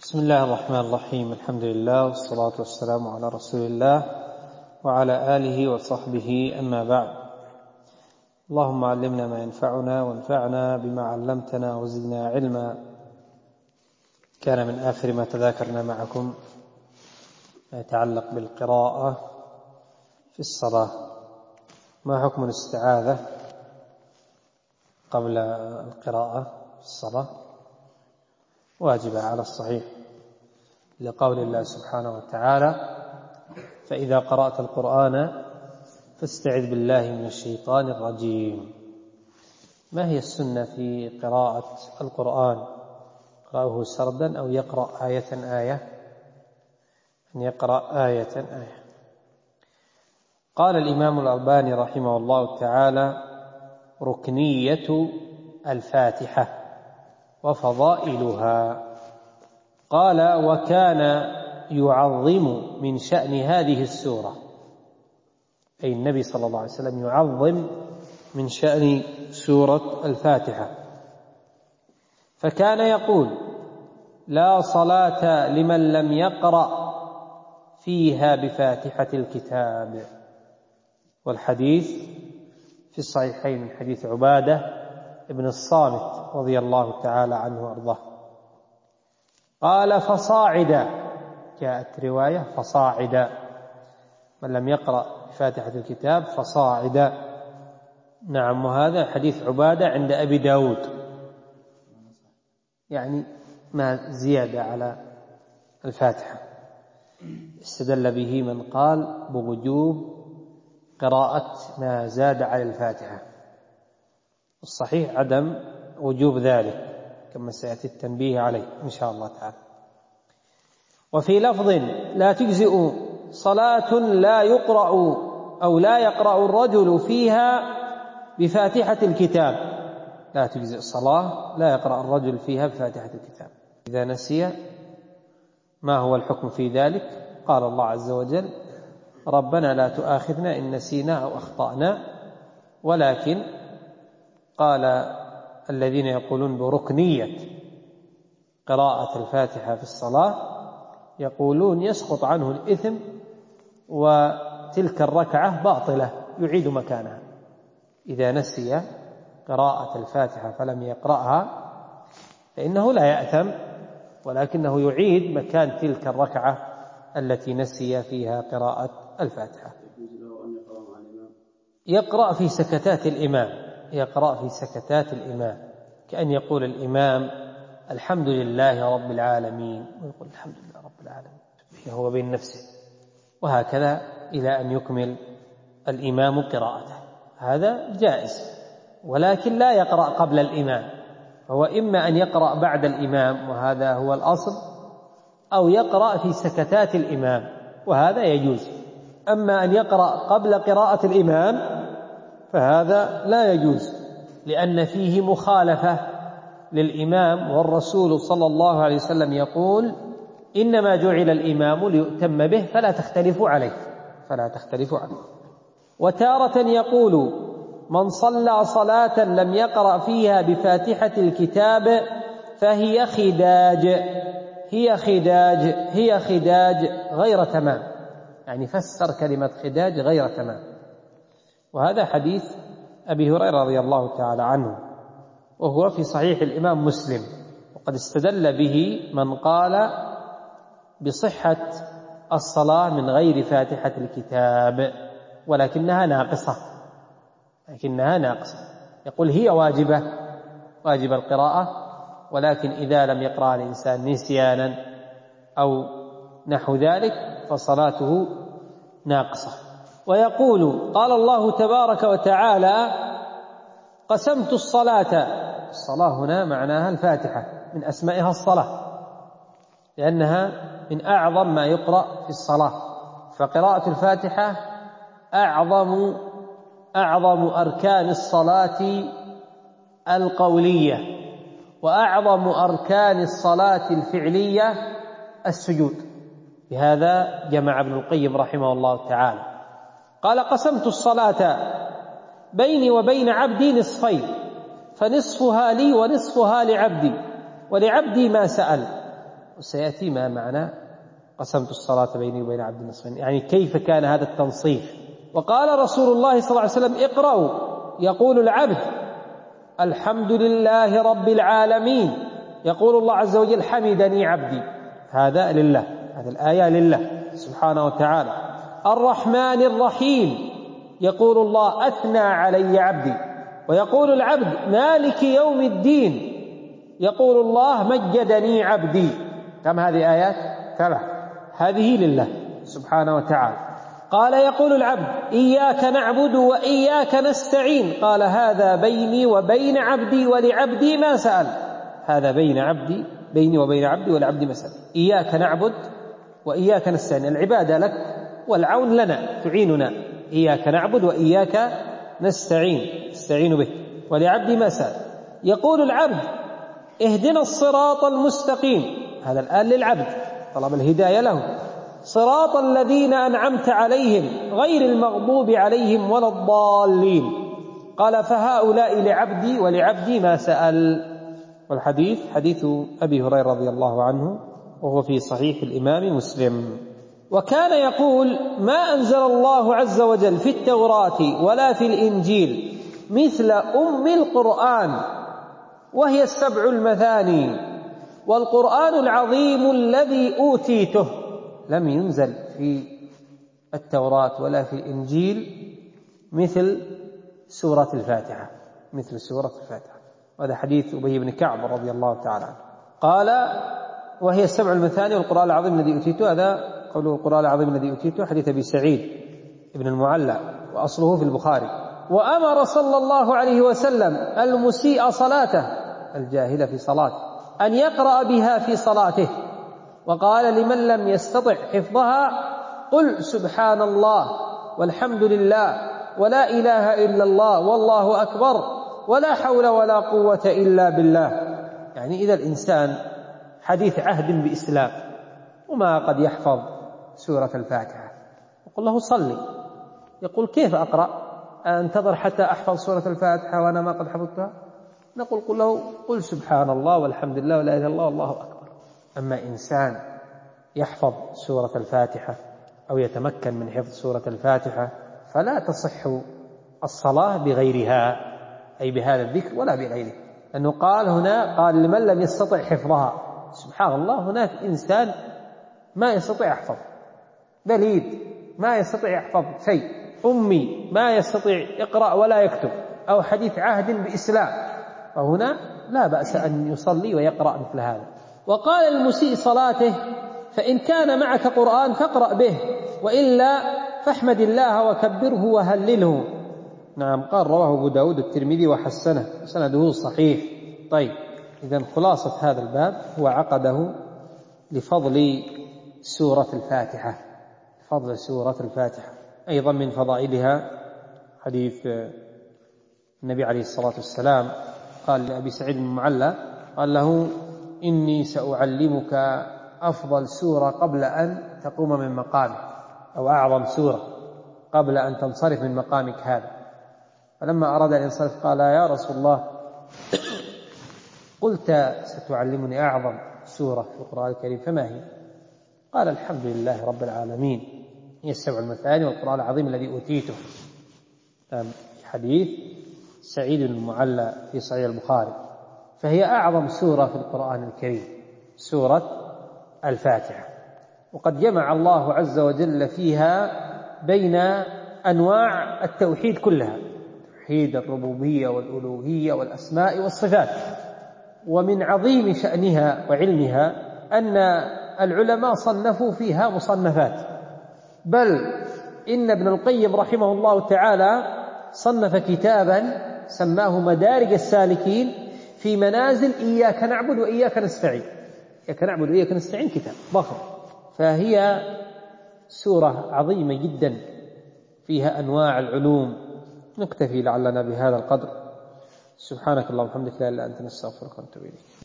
بسم الله الرحمن الرحيم. الحمد لله والصلاة والسلام على رسول الله وعلى آله وصحبه، أما بعد. اللهم علمنا ما ينفعنا وانفعنا بما علمتنا وزدنا علما. كان من آخر ما تذاكرنا معكم ما يتعلق بالقراءة في الصلاة. ما حكم الاستعاذة قبل القراءة في الصلاة؟ واجبة على الصحيح لقول الله سبحانه وتعالى: فإذا قرأت القرآن فاستعذ بالله من الشيطان الرجيم. ما هي السنة في قراءة القرآن؟ قرأه سردا أو يقرأ آية آية؟ أن يقرأ آية آية. قال الإمام الألباني رحمه الله تعالى: ركنية الفاتحة وفضائلها. قال: وكان يعظم من شأن هذه السورة، أي النبي صلى الله عليه وسلم يعظم من شأن سورة الفاتحة، فكان يقول: لا صلاة لمن لم يقرأ فيها بفاتحة الكتاب. والحديث في الصحيحين من حديث عبادة ابن الصامت رضي الله تعالى عنه وأرضاه. قال: فصاعدا، جاءت رواية فصاعدا، من لم يقرأ بفاتحة الكتاب فصاعدا. نعم، وهذا حديث عبادة عند أبي داود، يعني ما زيادة على الفاتحة. استدل به من قال بوجوب قراءة ما زاد على الفاتحة. الصحيح عدم وجوب ذلك كما سيأتي التنبيه عليه إن شاء الله تعالى. وفي لفظ: لا تجزئ صلاة لا يقرأ أو لا يقرأ الرجل فيها بفاتحة الكتاب. لا تجزئ صلاة لا يقرأ الرجل فيها بفاتحة الكتاب. إذا نسي ما هو الحكم في ذلك؟ قال الله عز وجل: ربنا لا تؤاخذنا إن نسينا أو أخطأنا. ولكن قال الذين يقولون بركنية قراءة الفاتحة في الصلاة يقولون يسقط عنه الإثم وتلك الركعة باطلة يعيد مكانها. إذا نسي قراءة الفاتحة فلم يقرأها فإنه لا يأثم، ولكنه يعيد مكان تلك الركعة التي نسي فيها قراءة الفاتحة. يقرأ في سكتات الإمام، يقرأ في سكتات الإمام، كأن يقول الإمام: الحمد لله رب العالمين، ويقول الحمد لله رب العالمين هو بين نفسه، وهكذا إلى أن يكمل الإمام قراءته. هذا جائز، ولكن لا يقرأ قبل الإمام، فهو إما أن يقرأ بعد الإمام وهذا هو الأصل، أو يقرأ في سكتات الإمام وهذا يجوز. أما أن يقرأ قبل قراءة الإمام فهذا لا يجوز، لأن فيه مخالفة للإمام، والرسول صلى الله عليه وسلم يقول: إنما جعل الإمام ليؤتم به فلا تختلفوا عليه. وتارة يقول: من صلى صلاة لم يقرأ فيها بفاتحة الكتاب فهي خداج، هي خداج غير تمام، يعني فسر كلمة خداج غير تمام. وهذا حديث أبي هريرة رضي الله تعالى عنه، وهو في صحيح الإمام مسلم، وقد استدل به من قال بصحة الصلاة من غير فاتحة الكتاب، ولكنها ناقصة، يقول هي واجب القراءة، ولكن إذا لم يقرأ الإنسان نسيانا أو نحو ذلك فصلاته ناقصة. ويقول: قال الله تبارك وتعالى: قسمت الصلاة هنا معناها الفاتحة، من أسمائها الصلاة، لأنها من أعظم ما يقرأ في الصلاة، فقراءة الفاتحة أعظم أركان الصلاة القولية، وأعظم أركان الصلاة الفعلية السجود. بهذا جمع ابن القيم رحمه الله تعالى. قال: قسمت الصلاة بيني وبين عبدي نصفين، فنصفها لي ونصفها لعبدي، ولعبدي ما سأل. وسيأتي ما معنى قسمت الصلاة بيني وبين عبدي نصفين، يعني كيف كان هذا التنصيف. وقال رسول الله صلى الله عليه وسلم: اقرأوا، يقول العبد الحمد لله رب العالمين، يقول الله عز وجل: حمدني عبدي. هذا لله، هذه الآية لله سبحانه وتعالى. الرحمن الرحيم، يقول الله: أثنى علي عبدي. ويقول العبد: مالك يوم الدين، يقول الله: مجدني عبدي. كم هذه آيات؟ 3. هذه لله سبحانه وتعالى. قال يقول العبد: إياك نعبد وإياك نستعين، قال: هذا بيني وبين عبدي ولعبدي ما سأل. هذا بيني وبين عبدي ولعبدي ما سأل. إياك نعبد وإياك نستعين، العبادة لك والعون لنا، تعيننا. إياك نعبد وإياك نستعين بك، ولعبدي ما سأل. يقول العبد: اهدنا الصراط المستقيم، هذا الآن للعبد، طلب الهداية له. صراط الذين أنعمت عليهم غير المغضوب عليهم ولا الضالين، قال: فهؤلاء لعبدي ولعبدي ما سأل. والحديث حديث أبي هريرة رضي الله عنه، وهو في صحيح الإمام مسلم. وكان يقول: ما أنزل الله عز وجل في التوراة ولا في الإنجيل مثل أم القرآن، وهي 7 المثاني، والقرآن العظيم الذي أوتيته. لم ينزل في التوراة ولا في الإنجيل مثل سورة الفاتحة، وهذا حديث أبي بن كعب رضي الله تعالى عنه. قال: وهي 7 المثاني والقرآن العظيم الذي أوتيته. هذا قوله القرآن العظيم الذي أوتيته حديث أبي سعيد بن المعلى، وأصله في البخاري. وأمر صلى الله عليه وسلم المسيء صلاته، الجاهل في صلاته، أن يقرأ بها في صلاته، وقال: لمن لم يستطع حفظها قل سبحان الله والحمد لله ولا إله إلا الله والله أكبر ولا حول ولا قوة إلا بالله. يعني إذا الإنسان حديث عهد بإسلام وما قد يحفظ سورة الفاتحة، يقول له: صلي. يقول: كيف أقرأ؟ أنتظر حتى أحفظ سورة الفاتحة وأنا ما قد حفظتها؟ نقول: قل له: قل سبحان الله والحمد لله ولا إله إلا الله والله أكبر. أما إنسان يحفظ سورة الفاتحة أو يتمكن من حفظ سورة الفاتحة فلا تصح الصلاة بغيرها، أي بهذا الذكر ولا بغيره، لأنه قال هنا، قال: لمن لم يستطع حفظها. سبحان الله، هناك إنسان ما يستطيع يحفظ، بليد ما يستطيع يحفظ شيء، أمي ما يستطيع يقرأ ولا يكتب، أو حديث عهد بإسلام، فهنا لا بأس أن يصلي ويقرأ مثل هذا. وقال المسيء صلاته: فإن كان معك قرآن فاقرأ به، وإلا فاحمد الله وكبره وهلله. نعم، قال رواه أبو داود الترمذي وحسنه، سنده صحيح. طيب، إذن خلاصة هذا الباب هو عقده لفضل سورة الفاتحة، أيضا من فضائلها حديث النبي عليه الصلاة والسلام قال لأبي سعيد المعلى، قال له: إني سأعلمك أفضل سورة قبل أن تقوم من مقامك، أو أعظم سورة قبل أن تنصرف من مقامك هذا. فلما أراد أن ينصرف قال: يا رسول الله، قلت ستعلمني أعظم سورة في القرآن الكريم، فما هي؟ قال: الحمد لله رب العالمين، هي 7 المثاني والقرآن العظيم الذي أوتيته. حديث سعيد المعلى في صحيح البخاري. فهي أعظم سورة في القرآن الكريم، سورة الفاتحة. وقد جمع الله عز وجل فيها بين أنواع التوحيد كلها، توحيد الربوبية والألوهية والأسماء والصفات. ومن عظيم شأنها وعلمها أن العلماء صنفوا فيها مصنفات، بل إن ابن القيم رحمه الله تعالى صنف كتابا سماه مدارج السالكين في منازل إياك نعبد وإياك نستعين. إياك نعبد وإياك نستعين كتاب ضخم، فهي سورة عظيمة جدا فيها أنواع العلوم. نكتفي لعلنا بهذا القدر. سبحانك اللهم وبحمدك، لا إله إلا أنت، نستغفرك ونتوب إليك.